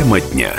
Тема дня.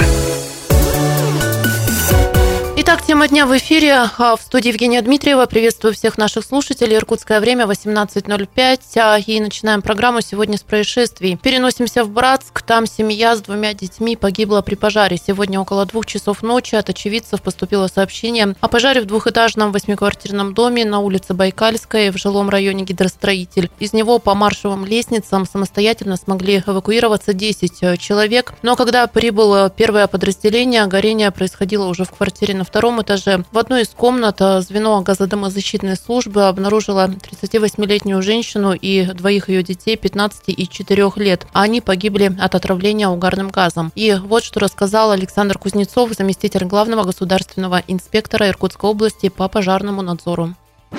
Итак, тема дня в эфире. В студии Евгения Дмитриева. Приветствую всех наших слушателей. Иркутское время 18:05. И начинаем программу сегодня с происшествий. Переносимся в Братск. Там семья с 2 детьми погибла при пожаре. Сегодня около 2 часов ночи от очевидцев поступило сообщение о пожаре в двухэтажном 8-квартирном доме на улице Байкальской в жилом районе Гидростроитель. Из него по маршевым лестницам самостоятельно смогли эвакуироваться 10 человек. Но когда прибыло первое подразделение, горение происходило уже в квартире на 2-м этаже. В одной из комнат звено газодомозащитной службы обнаружило 38-летнюю женщину и 2 ее детей 15 и 4 лет. Они погибли от отравления угарным газом. И вот что рассказал Александр Кузнецов, заместитель главного государственного инспектора Иркутской области по пожарному надзору.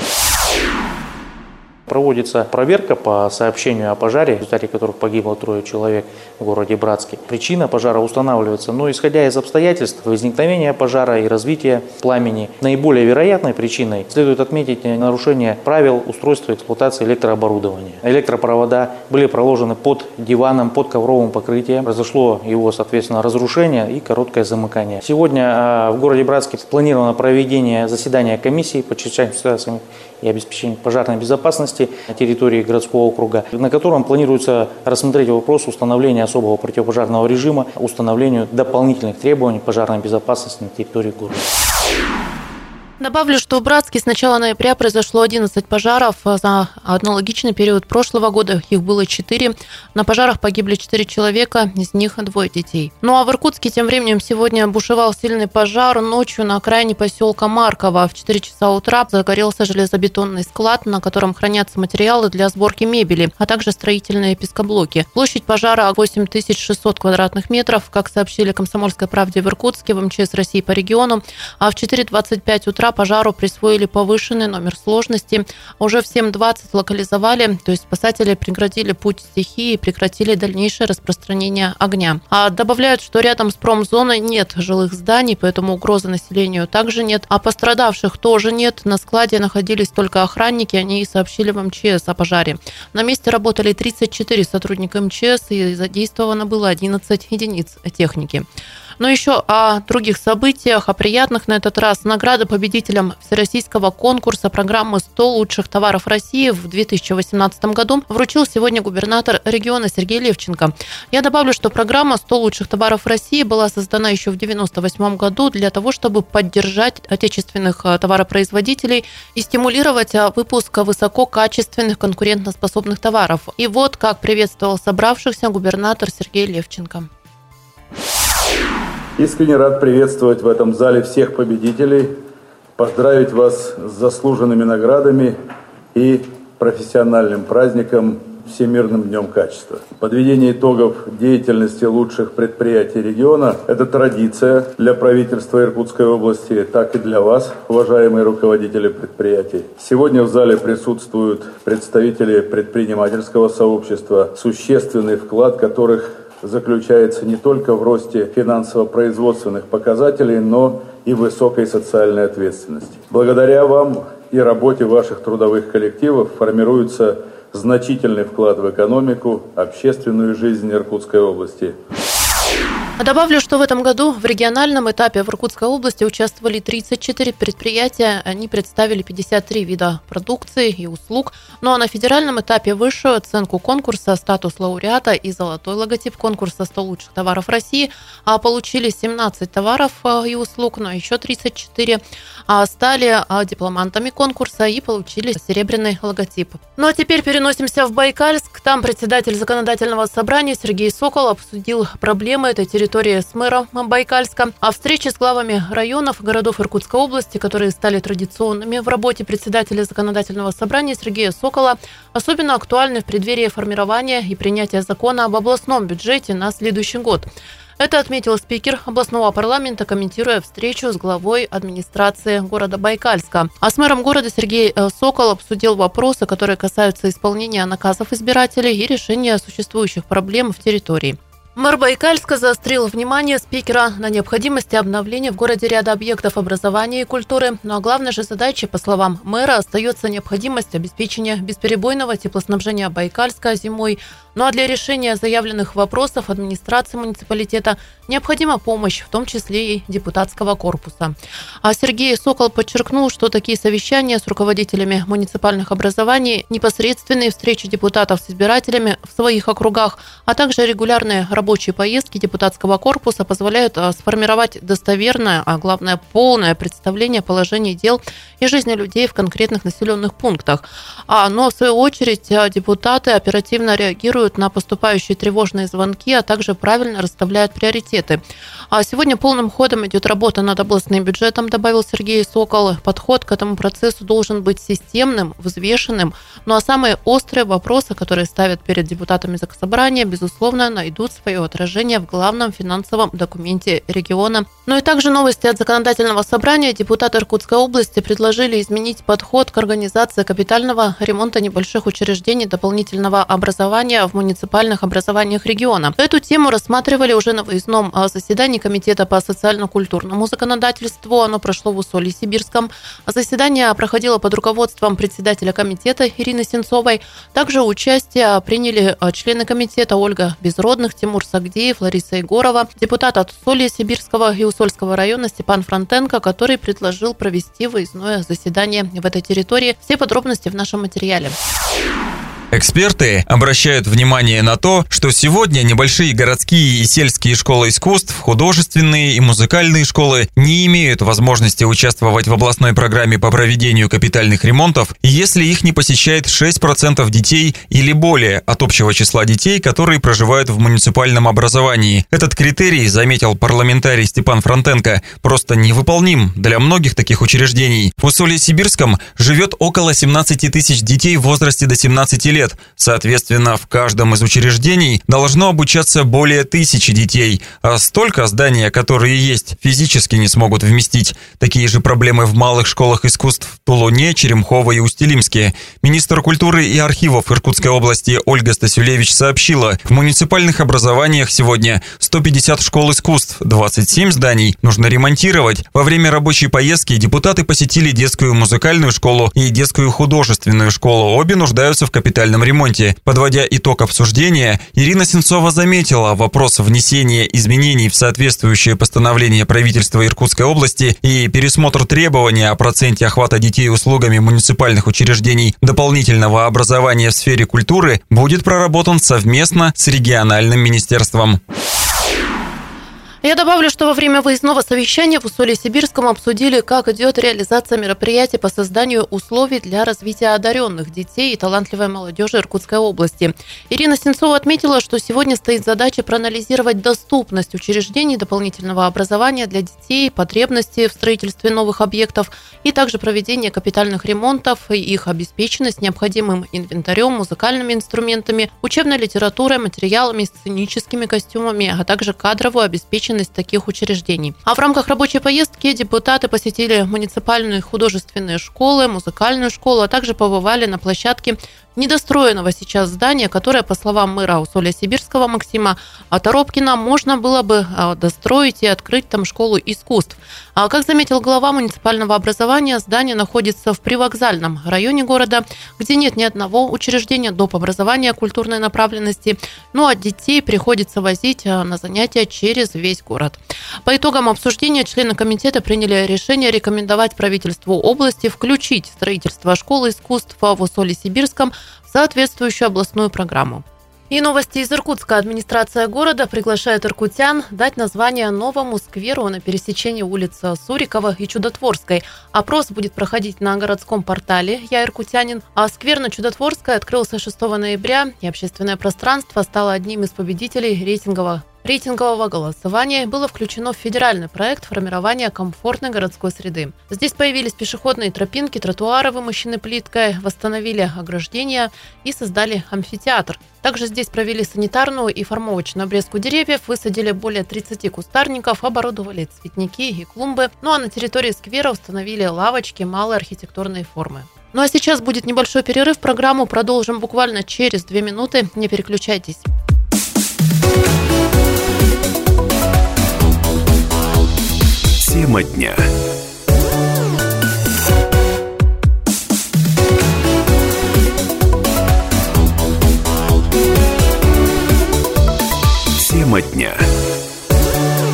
Проводится проверка по сообщению о пожаре, в результате которых погибло 3 человек в городе Братске. Причина пожара устанавливается, но исходя из обстоятельств возникновения пожара и развития пламени, наиболее вероятной причиной следует отметить нарушение правил устройства эксплуатации электрооборудования. Электропровода были проложены под диваном, под ковровым покрытием. Произошло его, соответственно, разрушение и короткое замыкание. Сегодня в городе Братске спланировано проведение заседания комиссии по чрезвычайным ситуациям и обеспечению пожарной безопасности на территории городского округа, на котором планируется рассмотреть вопрос установления особого противопожарного режима, установлению дополнительных требований пожарной безопасности на территории города. Добавлю, что в Братске с начала ноября произошло 11 пожаров. За аналогичный период прошлого года их было 4. На пожарах погибли 4 человека, из них 2 детей. Ну а в Иркутске тем временем сегодня бушевал сильный пожар. Ночью на окраине поселка Марково в 4 часа утра загорелся железобетонный склад, на котором хранятся материалы для сборки мебели, а также строительные пескоблоки. Площадь пожара 8600 квадратных метров, как сообщили «Комсомольской правде» в Иркутске, в МЧС России по региону. А в 4:25 утра пожару присвоили повышенный номер сложности. Уже в 7:20 локализовали, то есть спасатели преградили путь стихии и прекратили дальнейшее распространение огня. А добавляют, что рядом с промзоной нет жилых зданий, поэтому угрозы населению также нет. А пострадавших тоже нет. На складе находились только охранники, они и сообщили в МЧС о пожаре. На месте работали 34 сотрудника МЧС и задействовано было 11 единиц техники. Но еще о других событиях, о приятных на этот раз. Награды победителям всероссийского конкурса программы «100 лучших товаров России» в 2018 году вручил сегодня губернатор региона Сергей Левченко. Я добавлю, что программа «100 лучших товаров России» была создана еще в 1998 году для того, чтобы поддержать отечественных товаропроизводителей и стимулировать выпуск высококачественных конкурентоспособных товаров. И вот как приветствовал собравшихся губернатор Сергей Левченко. Искренне рад приветствовать в этом зале всех победителей, поздравить вас с заслуженными наградами и профессиональным праздником Всемирным днем качества. Подведение итогов деятельности лучших предприятий региона – это традиция для правительства Иркутской области, так и для вас, уважаемые руководители предприятий. Сегодня в зале присутствуют представители предпринимательского сообщества, существенный вклад которых заключается не только в росте финансово-производственных показателей, но и высокой социальной ответственности. Благодаря вам и работе ваших трудовых коллективов формируется значительный вклад в экономику, общественную жизнь Иркутской области. Добавлю, что в этом году в региональном этапе в Иркутской области участвовали 34 предприятия. Они представили 53 вида продукции и услуг. Ну а на федеральном этапе высшую оценку конкурса, статус лауреата и золотой логотип конкурса «100 лучших товаров России» получили 17 товаров и услуг, но еще 34 стали дипломантами конкурса и получили серебряный логотип. Ну а теперь переносимся в Байкальск. Там председатель законодательного собрания Сергей Сокол обсудил проблемы этой территории с мэром Байкальска. А встречи с главами районов, городов Иркутской области, которые стали традиционными в работе председателя законодательного собрания Сергея Сокола, особенно актуальны в преддверии формирования и принятия закона об областном бюджете на следующий год. Это отметил спикер областного парламента, комментируя встречу с главой администрации города Байкальска. А с мэром города Сергей Сокол обсудил вопросы, которые касаются исполнения наказов избирателей и решения существующих проблем в территории. Мэр Байкальска заострил внимание спикера на необходимости обновления в городе ряда объектов образования и культуры. Ну а главной же задачей, по словам мэра, остается необходимость обеспечения бесперебойного теплоснабжения Байкальска зимой. Ну а для решения заявленных вопросов администрации муниципалитета необходима помощь, в том числе и депутатского корпуса. А Сергей Сокол подчеркнул, что такие совещания с руководителями муниципальных образований, непосредственные встречи депутатов с избирателями в своих округах, а также регулярные рабочие поездки депутатского корпуса позволяют сформировать достоверное, а главное полное представление о положении дел и жизни людей в конкретных населенных пунктах. Но в свою очередь депутаты оперативно реагируют на поступающие тревожные звонки, а также правильно расставляют приоритеты. Сегодня полным ходом идет работа над областным бюджетом, добавил Сергей Сокол. Подход к этому процессу должен быть системным, взвешенным. А самые острые вопросы, которые ставят перед депутатами Заксобрания, безусловно, найдут свое отражение в главном финансовом документе региона. И также новости от законодательного собрания. Депутаты Иркутской области предложили изменить подход к организации капитального ремонта небольших учреждений дополнительного образования в муниципальных образованиях региона. Эту тему рассматривали уже на выездном заседании Комитета по социально-культурному законодательству. Оно прошло в Усолье-Сибирском. Заседание проходило под руководством председателя комитета Ирины Сенцовой. Также участие приняли члены комитета Ольга Безродных, Тимур Сагдеев, Лариса Егорова, депутат от Усолья-Сибирского и Усольского района Степан Фронтенко, который предложил провести выездное заседание в этой территории. Все подробности в нашем материале. Эксперты обращают внимание на то, что сегодня небольшие городские и сельские школы искусств, художественные и музыкальные школы не имеют возможности участвовать в областной программе по проведению капитальных ремонтов, если их не посещает 6% детей или более от общего числа детей, которые проживают в муниципальном образовании. Этот критерий, заметил парламентарий Степан Фронтенко, просто невыполним для многих таких учреждений. В Усолье-Сибирском живет около 17 тысяч детей в возрасте до 17 лет. Соответственно, в каждом из учреждений должно обучаться более 1000 детей, а столько здания, которые есть, физически не смогут вместить. Такие же проблемы в малых школах искусств в Тулуне, Черемхово и Усть-Илимске. Министр культуры и архивов Иркутской области Ольга Стасюлевич сообщила, в муниципальных образованиях сегодня 150 школ искусств, 27 зданий нужно ремонтировать. Во время рабочей поездки депутаты посетили детскую музыкальную школу и детскую художественную школу. Обе нуждаются в капитальном ремонте. Подводя итог обсуждения, Ирина Сенцова заметила, вопрос внесения изменений в соответствующее постановление правительства Иркутской области и пересмотр требования о проценте охвата детей услугами муниципальных учреждений дополнительного образования в сфере культуры будет проработан совместно с региональным министерством. Я добавлю, что во время выездного совещания в Усолье-Сибирском обсудили, как идет реализация мероприятий по созданию условий для развития одаренных детей и талантливой молодежи Иркутской области. Ирина Сенцова отметила, что сегодня стоит задача проанализировать доступность учреждений дополнительного образования для детей, потребности в строительстве новых объектов и также проведение капитальных ремонтов и их обеспеченность необходимым инвентарем, музыкальными инструментами, учебной литературой, материалами, сценическими костюмами, а также кадровую обеспеченность таких учреждений. А в рамках рабочей поездки депутаты посетили муниципальные художественные школы, музыкальную школу, а также побывали на площадке недостроенного сейчас здания, которое, по словам мэра Усолья-Сибирского Максима Торопкина, можно было бы достроить и открыть там школу искусств. Как заметил глава муниципального образования, здание находится в привокзальном районе города, где нет ни одного учреждения доп. Образования культурной направленности, а детей приходится возить на занятия через весь город. По итогам обсуждения члены комитета приняли решение рекомендовать правительству области включить строительство школы искусств в Усолье-Сибирском в соответствующую областную программу. И новости из Иркутска. Администрация города приглашает иркутян дать название новому скверу на пересечении улиц Сурикова и Чудотворской. Опрос будет проходить на городском портале «Я иркутянин». А сквер на Чудотворской открылся 6 ноября, и общественное пространство стало одним из победителей рейтингового голосования, было включено в федеральный проект формирования комфортной городской среды. Здесь появились пешеходные тропинки, тротуары, вымощены плиткой, восстановили ограждения и создали амфитеатр. Также здесь провели санитарную и формовочную обрезку деревьев, высадили более 30 кустарников, оборудовали цветники и клумбы. А на территории сквера установили лавочки малой архитектурной формы. А сейчас будет небольшой перерыв. Программу продолжим буквально через 2 минуты. Не переключайтесь. Тема дня. Тема дня.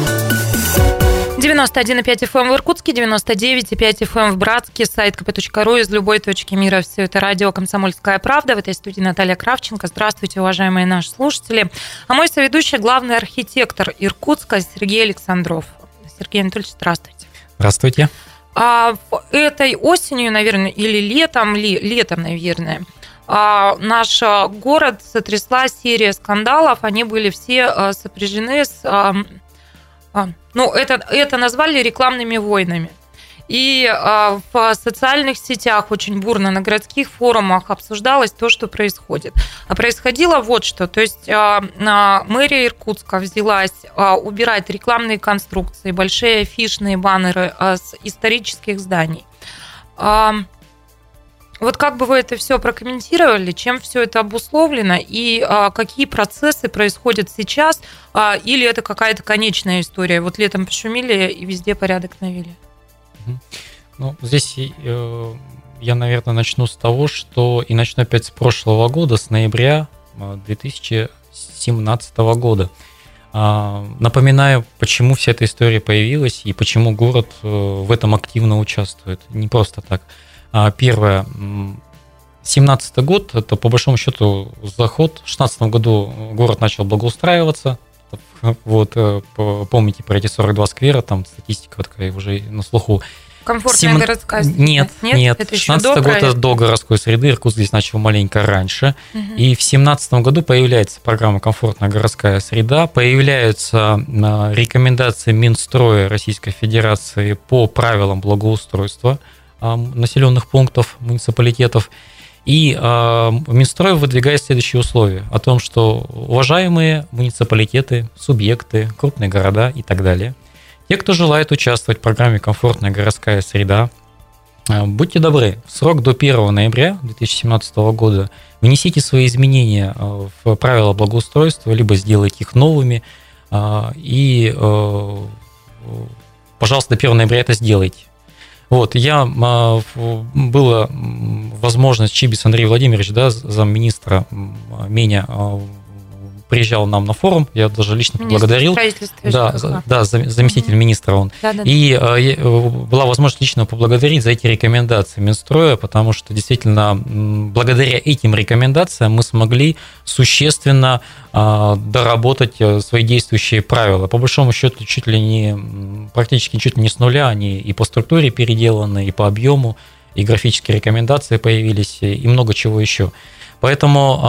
91,5 FM в Иркутске, 99,5 FM в Братске, сайт kp.ru из любой точки мира. Все это радио «Комсомольская правда». В этой студии Наталья Кравченко. Здравствуйте, уважаемые наши слушатели. А мой соведущий, главный архитектор Иркутска Сергей Александров. Сергей Анатольевич, здравствуйте. Здравствуйте. Этой осенью, наверное, или летом, наверное, наш город сотрясла серия скандалов. Они были все сопряжены с... это назвали рекламными войнами. И в социальных сетях очень бурно на городских форумах обсуждалось то, что происходит. А происходило вот что. То есть мэрия Иркутска взялась убирать рекламные конструкции, большие афишные баннеры с исторических зданий. Вот как бы вы это все прокомментировали, чем все это обусловлено и какие процессы происходят сейчас, или это какая-то конечная история? Вот летом пошумели и везде порядок навели. Ну, здесь я, наверное, начну с того, что и начну опять с прошлого года, с ноября 2017 года. Напоминаю, почему вся эта история появилась и почему город в этом активно участвует. Не просто так. Первое, 2017 год, это по большому счету заход. В 2016 году город начал благоустраиваться. Вот, помните про эти 42 сквера, там статистика такая уже на слуху. Комфортная городская среда? Нет. 2016 год это до городской среды, Иркутск здесь начал маленько раньше. И в 2017 году появляется программа «Комфортная городская среда», появляются рекомендации Минстроя Российской Федерации по правилам благоустройства населенных пунктов, муниципалитетов. И Минстрой выдвигает следующие условия о том, что уважаемые муниципалитеты, субъекты, крупные города и так далее, те, кто желает участвовать в программе «Комфортная городская среда», будьте добры, в срок до 1 ноября 2017 года внесите свои изменения в правила благоустройства, либо сделайте их новыми, и, пожалуйста, до 1 ноября это сделайте. Вот, была возможность, Чибис Андрей Владимирович, да, замминистра Меня, приезжал нам на форум, я даже лично поблагодарил. Да, заместитель министра он. Да. И была возможность лично поблагодарить за эти рекомендации Минстроя, потому что действительно благодаря этим рекомендациям мы смогли существенно доработать свои действующие правила. По большому счету, практически чуть ли не с нуля, они и по структуре переделаны, и по объему, и графические рекомендации появились, и много чего еще. Поэтому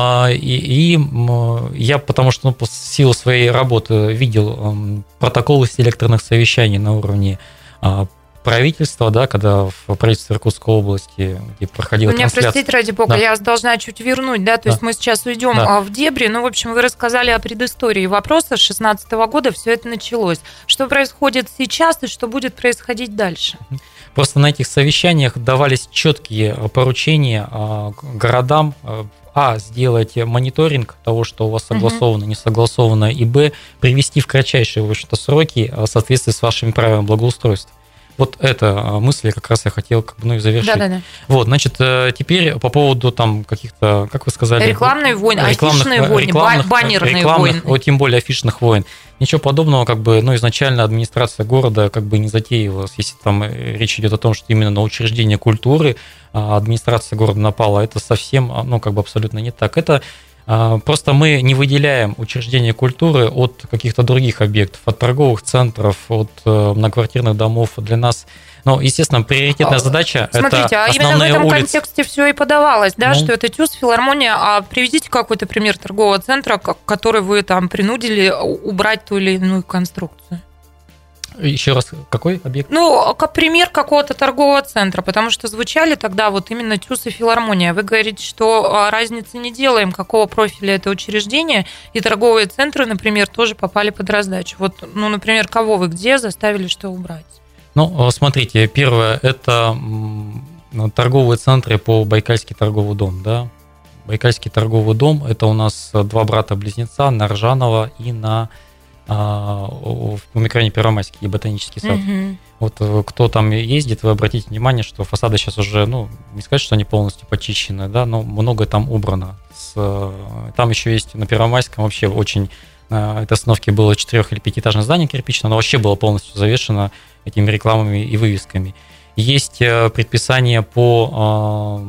я, потому что по силу своей работы видел протоколы селекторных совещаний на уровне правительства, да, когда в правительстве Иркутской области, где проходила трансляция. Меня простите, ради бога, я вас должна чуть вернуть, да, то есть мы сейчас уйдем в дебри, в общем, вы рассказали о предыстории вопроса, с 2016 года все это началось. Что происходит сейчас и что будет происходить дальше? Просто на этих совещаниях давались четкие поручения городам, сделать мониторинг того, что у вас согласовано, не согласовано, и привести в кратчайшие, в общем-то, сроки в соответствии с вашими правилами благоустройства. Вот эта мысль как раз я хотел и завершить. Да. Вот, значит, теперь по поводу там каких-то, как вы сказали... Рекламные войны, афишные войны, баннерные войны. Тем более афишных войн. Ничего подобного, изначально администрация города не затеивалась. Если там речь идет о том, что именно на учреждение культуры администрация города напала, это совсем, абсолютно не так. Это просто мы не выделяем учреждения культуры от каких-то других объектов, от торговых центров, от многоквартирных домов. Для нас, естественно, приоритетная задача – это основные улицы. Смотрите, именно в этом контексте все и подавалось, да, что это ТЮЗ, филармония. А приведите какой-то пример торгового центра, который вы там принудили убрать ту или иную конструкцию. Еще раз, какой объект? Как пример какого-то торгового центра, потому что звучали тогда именно ТЮЗ и филармония. Вы говорите, что разницы не делаем, какого профиля это учреждение, и торговые центры, например, тоже попали под раздачу. Например, кого вы где заставили что убрать? Смотрите, первое, это торговые центры по Байкальский торговый дом, да. Байкальский торговый дом, это у нас два брата-близнеца, на Ржанова и на в микрорайоне Первомайский и Ботанический сад. Вот кто там ездит, вы обратите внимание, что фасады сейчас уже, не сказать, что они полностью почищены, да, но многое там убрано. Там еще есть на Первомайском вообще очень этой остановки было 4- или 5-этажное здание кирпичное, оно вообще было полностью завешено этими рекламами и вывесками. Есть предписание по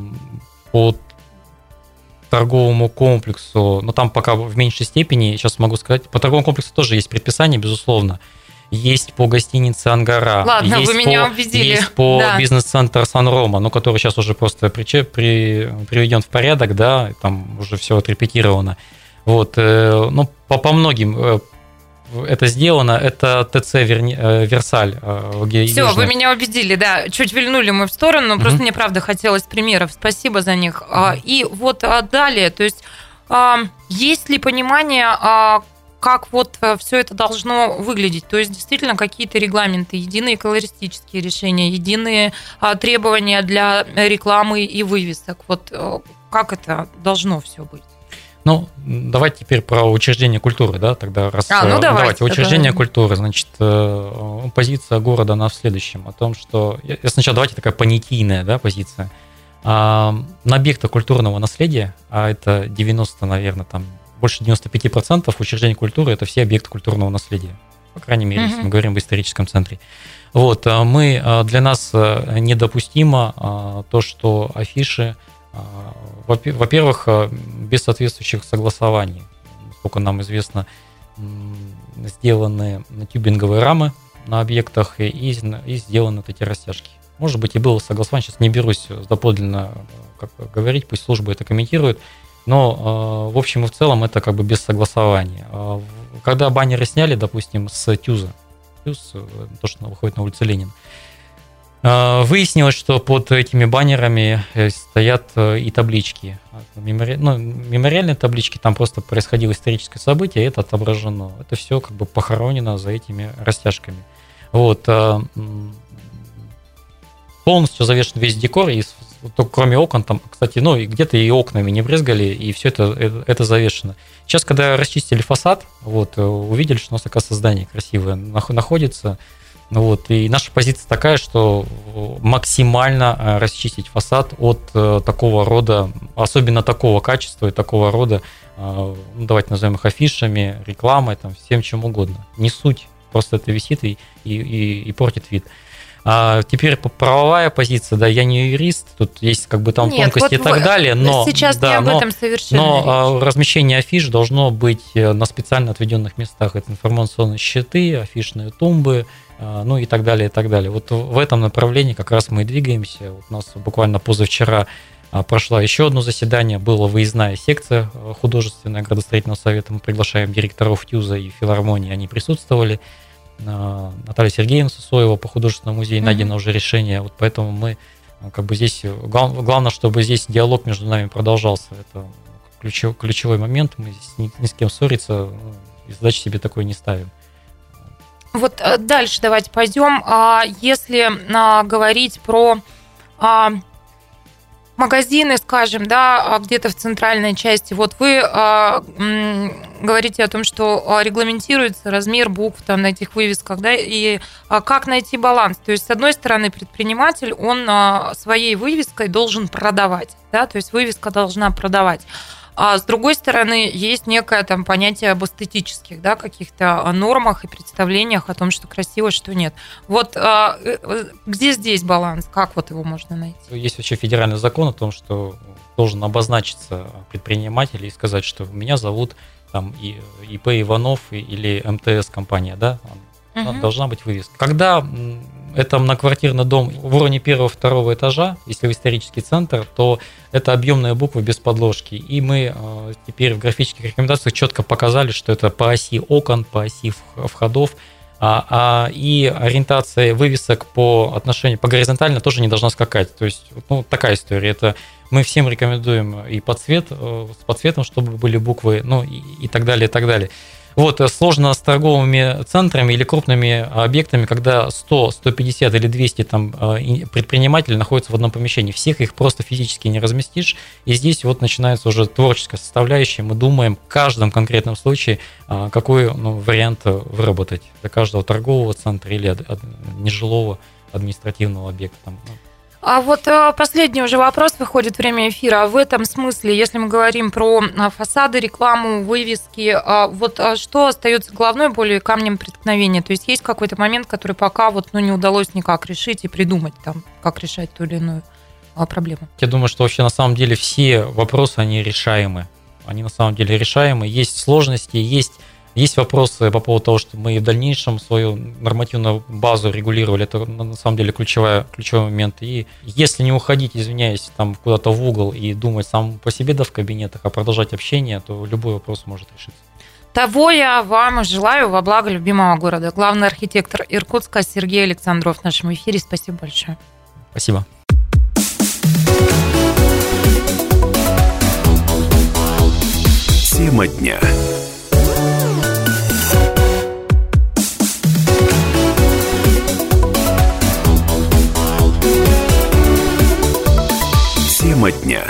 торговому комплексу, но там пока в меньшей степени, сейчас могу сказать, по торговому комплексу тоже есть предписание, безусловно. Есть по гостинице «Ангара». Ладно, есть вы меня убедили. Есть по бизнес-центр «Сан-Рома», ну, который сейчас уже просто приведен в порядок, да, там уже все отрепетировано. Вот, ну, по многим это сделано, это ТЦ «Версаль». Все, вы меня убедили, да, чуть вильнули мы в сторону, но просто мне, правда, хотелось примеров, спасибо за них. И вот далее, то есть есть ли понимание, как вот все это должно выглядеть? То есть действительно какие-то регламенты, единые колористические решения, единые требования для рекламы и вывесок. Вот как это должно все быть? Ну, давайте теперь про учреждение культуры, да, тогда раз. Давайте. Учреждение культуры, значит, позиция города она в следующем, о том, что сначала давайте такая понятийная, да, позиция. На объекты культурного наследия, а это 90, наверное, там больше 95% учреждений культуры это все объекты культурного наследия, по крайней мере, если мы говорим в историческом центре. Вот, для нас недопустимо то, что афиши, во-первых, без соответствующих согласований, насколько нам известно, сделаны тюбинговые рамы на объектах и сделаны вот эти растяжки. Может быть, и было согласование, сейчас не берусь доподлинно как говорить, пусть служба это комментирует, но в общем и в целом это как бы без согласования. Когда баннеры сняли, допустим, с ТЮЗа, ТЮЗ, то, что выходит на улицу Ленина, выяснилось, что под этими баннерами стоят и таблички. Мемориальные таблички, там просто происходило историческое событие, и это отображено. Это все как бы похоронено за этими растяжками. Вот. Полностью завешен весь декор, и только кроме окон, там, кстати, и где-то и окнами не брызгали, и все это завешено. Сейчас, когда расчистили фасад, вот, увидели, что у нас, оказывается, здание красивое находится. Вот, и наша позиция такая, что максимально расчистить фасад от такого рода, особенно такого качества и такого рода, давайте назовем их афишами, рекламой, там, всем чем угодно. Не суть, просто это висит и портит вид. А теперь правовая позиция, да, я не юрист, тут есть как бы там тонкости и так далее, но сейчас не об этом совершенно но размещение афиш должно быть на специально отведенных местах. Это информационные щиты, афишные тумбы, ну и так далее, и так далее. Вот в этом направлении как раз мы и двигаемся. Вот у нас буквально позавчера прошло еще одно заседание, была выездная секция художественная градостроительного совета. Мы приглашаем директоров ТЮЗа и филармонии, они присутствовали. Наталья Сергеевна Сысоева по художественному музею найдено уже решение. Вот поэтому мы как бы здесь главное, чтобы здесь диалог между нами продолжался. Это ключевой момент. Мы здесь ни с кем ссориться и задачи себе такой не ставим. Вот дальше давайте пойдем. Если говорить про магазины, скажем, да, где-то в центральной части, вот вы говорите о том, что регламентируется размер букв там на этих вывесках, да, и как найти баланс. То есть, с одной стороны, предприниматель, он своей вывеской должен продавать, да, то есть вывеска должна продавать. А с другой стороны, есть некое там понятие об эстетических, да, каких-то нормах и представлениях о том, что красиво, что нет. Вот где здесь баланс? Как вот его можно найти? Есть вообще федеральный закон о том, что должен обозначиться предприниматель и сказать, что меня зовут там ИП Иванов или МТС компания, да, должна быть вывеска. Когда это многоквартирный дом в уровне 1-2 этажа, если в исторический центр, то это объемные буквы без подложки. И мы теперь в графических рекомендациях четко показали, что это по оси окон, по оси входов, и ориентация вывесок по отношению по горизонтально тоже не должна скакать. То есть, ну, такая история. Это мы всем рекомендуем и с подсветом, чтобы были буквы, ну и так далее, и так далее. Вот, сложно с торговыми центрами или крупными объектами, когда 100, 150 или 200 там, предпринимателей находятся в одном помещении. Всех их просто физически не разместишь. И здесь вот начинается уже творческая составляющая. Мы думаем в каждом конкретном случае, какой вариант выработать для каждого торгового центра или нежилого административного объекта. А вот последний уже вопрос, выходит время эфира. В этом смысле, если мы говорим про фасады, рекламу, вывески, вот что остается головной болью и камнем преткновения? То есть есть какой-то момент, который пока вот, не удалось никак решить и придумать, там, как решать ту или иную проблему? Я думаю, что вообще на самом деле все вопросы, они решаемы. Они на самом деле решаемы. Есть сложности, есть вопросы по поводу того, что мы в дальнейшем свою нормативную базу регулировали. Это на самом деле ключевой момент. И если не уходить, извиняюсь, там куда-то в угол и думать сам по себе в кабинетах, а продолжать общение, то любой вопрос может решиться. Того я вам желаю во благо любимого города. Главный архитектор Иркутска Сергей Александров в нашем эфире. Спасибо большое. Спасибо. Тема дня. Тема дня.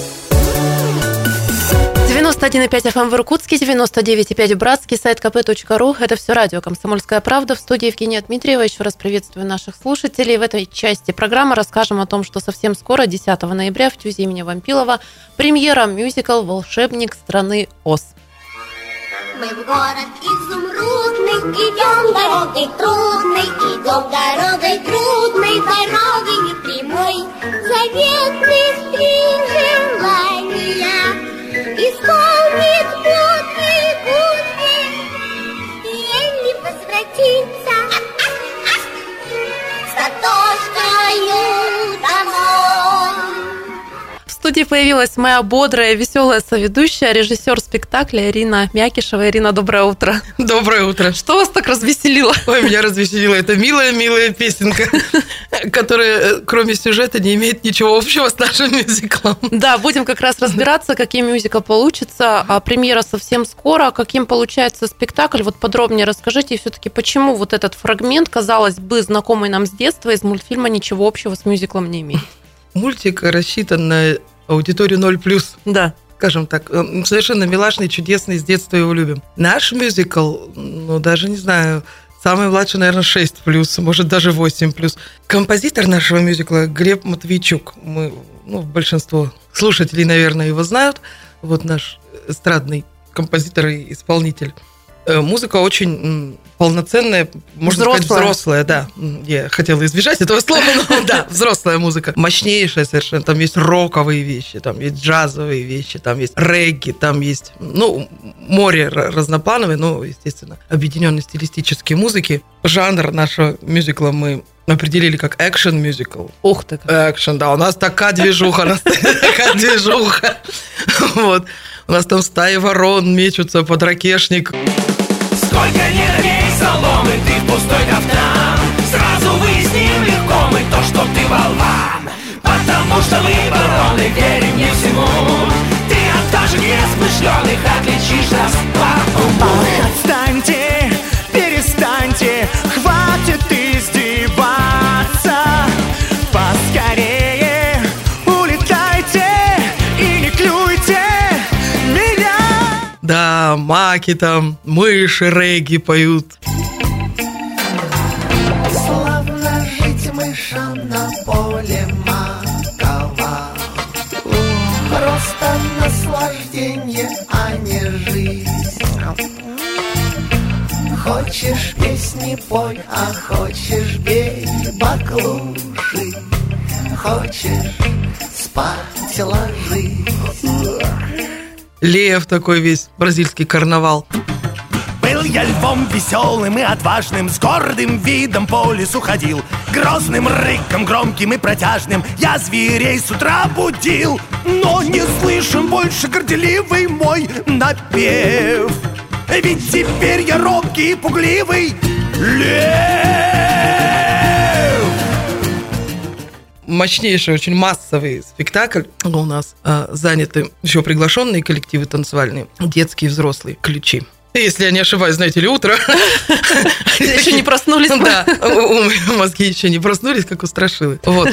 91,5 FM в Иркутске, 99,5 в Братске, сайт kp.ru. Это все радио «Комсомольская правда». В студии Евгения Дмитриева. Еще раз приветствую наших слушателей. В этой части программы расскажем о том, что совсем скоро, 10 ноября, в ТЮЗе имени Вампилова, премьера мюзикл «Волшебник страны Оз». Мы в город изумрудный, идем дорогой трудной, идем дорогой трудной, дорогой непрямой. Заветных 3 желания исполнит плотный гуси, еле возвратится с картошкою домой. В студии появилась моя бодрая, веселая соведущая, режиссер спектакля Ирина Мякишева. Ирина, доброе утро. Доброе утро. Что вас так развеселило? Ой, меня развеселила эта милая песенка, которая, кроме сюжета, не имеет ничего общего с нашим мюзиклом. Да, будем как раз разбираться, каким мюзикл получится. А премьера совсем скоро. Каким получается спектакль? Вот подробнее расскажите. И все-таки, почему вот этот фрагмент, казалось бы, знакомый нам с детства, из мультфильма ничего общего с мюзиклом не имеет? Мультик рассчитан на аудиторию 0+. Да. Скажем так, совершенно милашный, чудесный, с детства его любим. Наш мюзикл, даже не знаю, самый младший, наверное, 6+, может, даже 8+. Композитор нашего мюзикла Глеб Матвейчук. Большинство слушателей, наверное, его знают. Вот наш эстрадный композитор и исполнитель. Музыка очень полноценная, можно сказать, взрослая, да. Я хотела избежать этого слова, но да, взрослая музыка. Мощнейшая совершенно. Там есть роковые вещи, там есть джазовые вещи, там есть регги, там есть, море разноплановое, естественно, объединенной стилистической музыки. Жанр нашего мюзикла мы определили как экшен-мюзикл. Ух ты! Экшен, да, у нас такая движуха, Вот. У нас там стаи ворон мечутся под ракешник. Сколько не набей соломы, ты в пустой кафтан. Сразу выясним легко мы то, что ты болван. Потому что мы бароны, верим не всему. Ты от даже несмышленых отличишь нас по уму. Ах, отстаньте, перестаньте, хватит издеваться. Поскорее улетайте и не клюйте меня. Да, маки там, мыши регги поют. Славно жить мышам на поле макова. Просто наслаждение, а не жизнь. Хочешь песни пой, а хочешь бей баклуши. Хочешь спать ложись. Лев такой весь, бразильский карнавал. Был я львом веселым и отважным, с гордым видом по лесу ходил. Грозным рыком, громким и протяжным я зверей с утра будил. Но не слышим больше горделивый мой напев. Ведь теперь я робкий и пугливый лев. Мощнейший, очень массовый спектакль. У нас заняты еще приглашенные коллективы танцевальные, детские и взрослые, ключи. Если я не ошибаюсь, знаете ли, утро. Еще не проснулись. Да, мозги еще не проснулись, как у страшилы. Вот.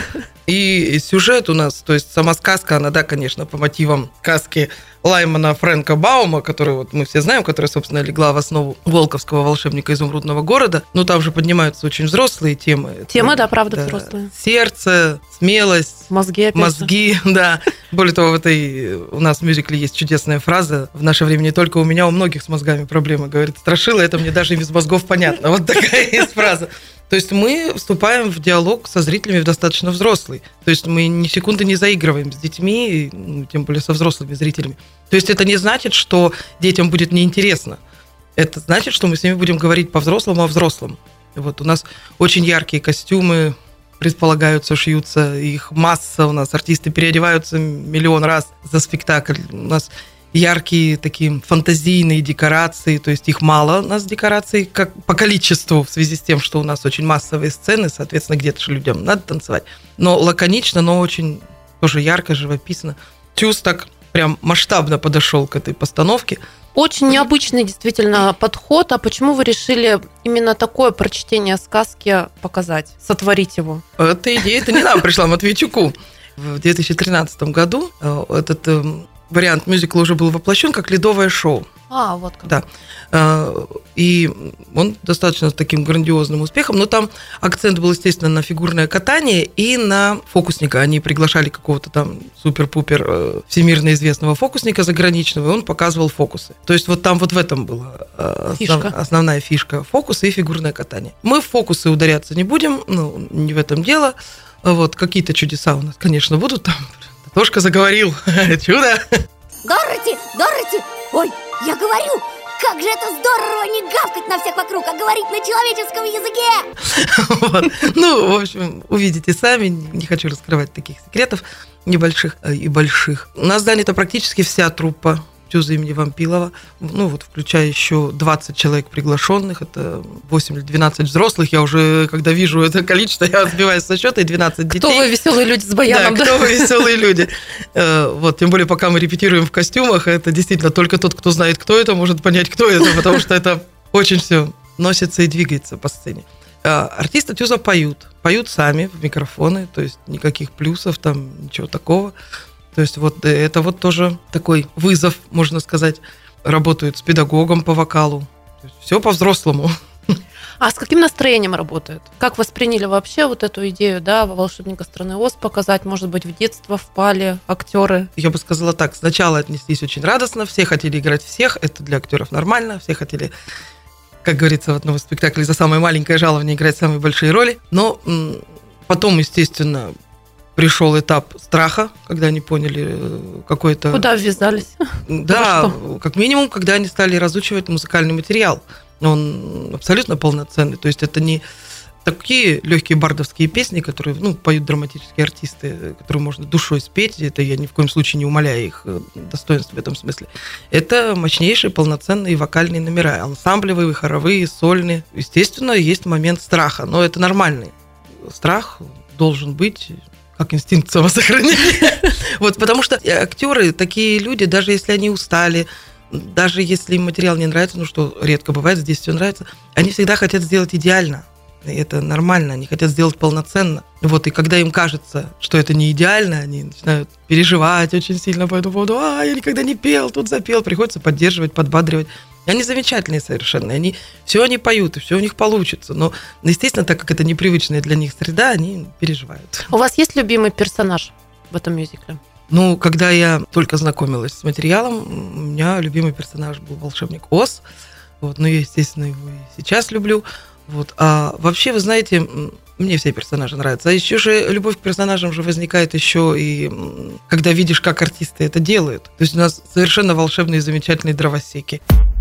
И сюжет у нас, то есть сама сказка, она, да, конечно, по мотивам сказки Лаймана Фрэнка Баума, которую вот мы все знаем, которая, собственно, легла в основу Волковского волшебника изумрудного города. Но там же поднимаются очень взрослые темы. Темы, да, правда, взрослые. Сердце, смелость, мозги, да. Более того, у нас в мюзикле есть чудесная фраза: в наше время не только у меня, у многих с мозгами проблемы. Говорит Страшила, это мне даже и без мозгов понятно. Вот такая есть фраза. То есть мы вступаем в диалог со зрителями достаточно взрослый. То есть мы ни секунды не заигрываем с детьми, тем более со взрослыми зрителями. То есть это не значит, что детям будет неинтересно. Это значит, что мы с ними будем говорить по-взрослому о взрослом. Вот у нас очень яркие костюмы предполагаются, шьются, их масса, у нас артисты переодеваются миллион раз за спектакль. У нас яркие такие фантазийные декорации, то есть их мало у нас декораций как по количеству, в связи с тем, что у нас очень массовые сцены, соответственно, где-то же людям надо танцевать. Но лаконично, но очень тоже ярко, живописно. Тюз так прям масштабно подошел к этой постановке. Очень необычный действительно подход. А почему вы решили именно такое прочтение сказки показать, сотворить его? Эта идея, это не нам пришла, Матвейчуку. В 2013 году этот вариант мюзикла уже был воплощен как ледовое шоу. Вот как. Да. И он достаточно с таким грандиозным успехом, но там акцент был, естественно, на фигурное катание и на фокусника. Они приглашали какого-то там супер-пупер всемирно известного фокусника заграничного, и он показывал фокусы. То есть вот там вот в этом была основная фишка: фокусы и фигурное катание. Мы в фокусы ударяться не будем, не в этом дело. Вот, какие-то чудеса у нас, конечно, будут там. Тошка заговорил. Чудо! Дороти! Ой, я говорю, как же это здорово не гавкать на всех вокруг, а говорить на человеческом языке! Вот. Ну, в общем, увидите сами. Не хочу раскрывать таких секретов небольших и больших. У нас занята практически вся труппа Тюза имени Вампилова. Ну, вот, включая еще 20 человек приглашенных. Это 8 или 12 взрослых. Я уже, когда вижу это количество, я сбиваюсь со счета, и 12 детей. Кто вы, веселые люди с баяном? Да, кто вы, веселые люди. Вот, тем более, пока мы репетируем в костюмах, это действительно только тот, кто знает, кто это, может понять, кто это, потому что это очень все носится и двигается по сцене. Артисты Тюза поют сами в микрофоны, то есть никаких плюсов, там ничего такого. То есть вот это вот тоже такой вызов, можно сказать. Работают с педагогом по вокалу. То есть все по-взрослому. А с каким настроением работают? Как восприняли вообще вот эту идею, да, «Волшебника страны Оз» показать? Может быть, в детство впали актеры? Я бы сказала так. Сначала отнеслись очень радостно. Все хотели играть всех. Это для актеров нормально. Все хотели, как говорится в одном из спектаклей, за самое маленькое жалование играть самые большие роли. Но потом, естественно, пришел этап страха, когда они поняли какой-то... Куда ввязались? Да, как минимум, когда они стали разучивать музыкальный материал. Он абсолютно полноценный. То есть это не такие легкие бардовские песни, которые поют драматические артисты, которые можно душой спеть. Это я ни в коем случае не умаляю их достоинств в этом смысле. Это мощнейшие полноценные вокальные номера. Ансамблевые, хоровые, сольные. Естественно, есть момент страха, но это нормальный. Страх должен быть... как инстинкт самосохранения. Вот, потому что актеры, такие люди, даже если они устали, даже если им материал не нравится, что редко бывает, здесь все нравится, они всегда хотят сделать идеально. И это нормально, они хотят сделать полноценно. Вот, и когда им кажется, что это не идеально, они начинают переживать очень сильно по этому поводу. Я никогда не пел, тут запел. Приходится поддерживать, подбадривать. Они замечательные совершенно. Они поют, и все у них получится. Но, естественно, так как это непривычная для них среда, они переживают. У вас есть любимый персонаж в этом мюзикле? Когда я только знакомилась с материалом, у меня любимый персонаж был волшебник Оз. Вот, но я, естественно, его и сейчас люблю. Вот. А вообще, вы знаете, мне все персонажи нравятся. А еще же любовь к персонажам же возникает еще и когда видишь, как артисты это делают. То есть у нас совершенно волшебные, замечательные дровосеки.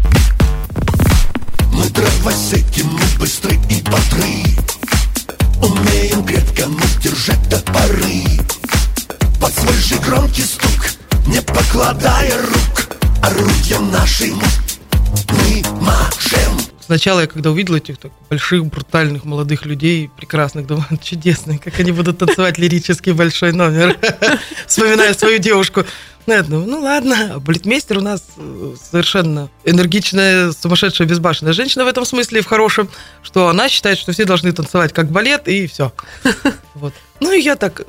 Мы дровосеки, мы быстры и бодры, умеем крепко мы держать топоры. Под свой же громкий стук, не покладая рук, орудием нашим мы машем. Сначала я, когда увидела этих больших, брутальных, молодых людей, прекрасных, думаю, чудесные, как они будут танцевать лирический большой номер, вспоминая свою девушку. Я думаю, ладно, а балетмейстер у нас совершенно энергичная, сумасшедшая, безбашенная женщина в этом смысле, в хорошем, что она считает, что все должны танцевать как балет, и все. Вот. И я так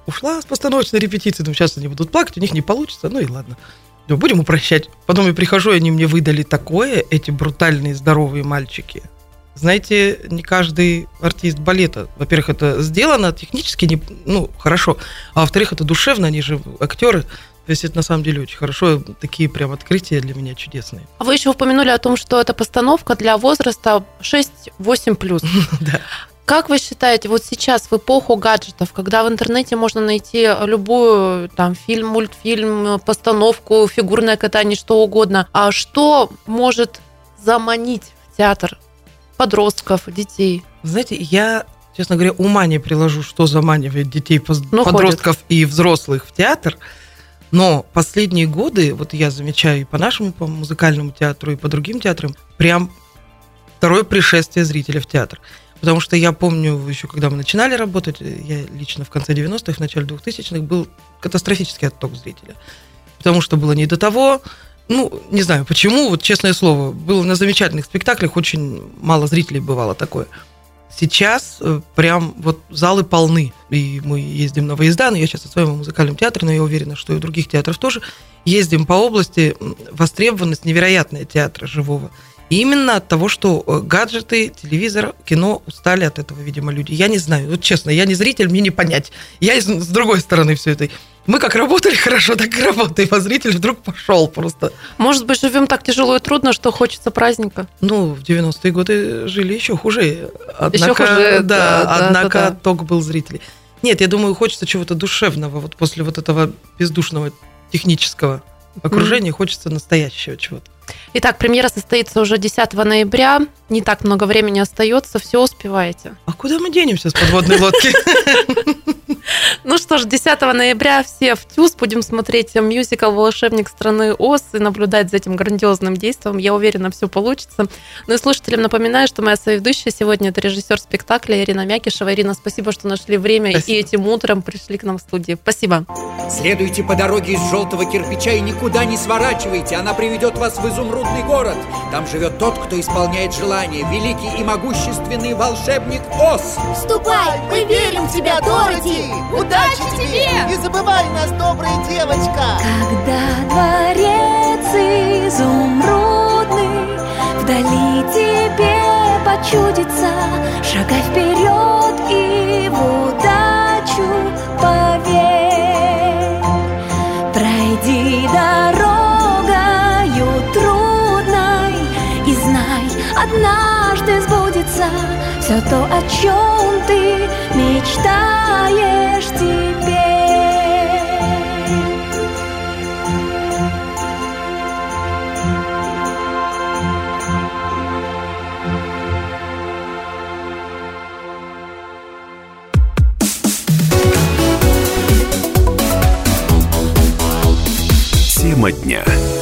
ушла с постановочной репетиции, думаю, сейчас они будут плакать, у них не получится, ну и ладно. Думаю, будем упрощать. Потом я прихожу, и они мне выдали такое, эти брутальные, здоровые мальчики. Знаете, не каждый артист балета, во-первых, это сделано технически хорошо, а во-вторых, это душевно, они же актеры. То есть это на самом деле очень хорошо, такие прям открытия для меня чудесные. А вы еще упомянули о том, что это постановка для возраста 6-8+. Да. Как вы считаете, вот сейчас в эпоху гаджетов, когда в интернете можно найти любую там фильм, мультфильм, постановку, фигурное катание, что угодно, а что может заманить в театр подростков, детей? Знаете, я, честно говоря, ума не приложу, что заманивает детей, подростков и взрослых в театр. Но последние годы, вот я замечаю и по нашему по музыкальному театру, и по другим театрам, прям второе пришествие зрителя в театр. Потому что я помню, еще когда мы начинали работать, я лично в конце 90-х, в начале 2000-х, был катастрофический отток зрителя. Потому что было не до того, не знаю почему, вот честное слово, было на замечательных спектаклях, очень мало зрителей бывало такое. Сейчас прям вот залы полны, и мы ездим на выезда, но я сейчас в своем музыкальном театре, но я уверена, что и у других театров тоже, ездим по области, востребованность невероятная театра живого. И именно от того, что гаджеты, телевизор, кино устали от этого, видимо, люди. Я не знаю, вот честно, я не зритель, мне не понять. Я с другой стороны все это. Мы как работали хорошо, так и работаем, а зритель вдруг пошел просто. Может быть, живем так тяжело и трудно, что хочется праздника? В 90-е годы жили еще хуже. Однако, отток был зрителей. Нет, я думаю, хочется чего-то душевного. Вот после вот этого бездушного технического окружения хочется настоящего чего-то. Итак, премьера состоится уже 10 ноября. Не так много времени остается, все успеваете. А куда мы денемся с подводной лодки? Ну что ж, 10 ноября все в ТЮЗ будем смотреть мюзикл «Волшебник страны Оз» и наблюдать за этим грандиозным действием. Я уверена, все получится. Ну и слушателям напоминаю, что моя соведущая сегодня – это режиссер спектакля Ирина Мякишева. Ирина, спасибо, что нашли время. Спасибо. И этим утром пришли к нам в студию. Спасибо. Следуйте по дороге из желтого кирпича и никуда не сворачивайте. Она приведет вас в изумрудный город. Там живет тот, кто исполняет желания. Великий и могущественный волшебник Оз. Ступай, мы верим в тебя, Дороти. Удачи тебе! Не забывай нас, добрая девочка. Когда дворец изумрудный вдали тебе почудится, шагай вперед и в удачу поверь. Пройди дорогою трудной и знай, однажды сбудется все то, о чем ты мечтаешь теперь. Тема дня.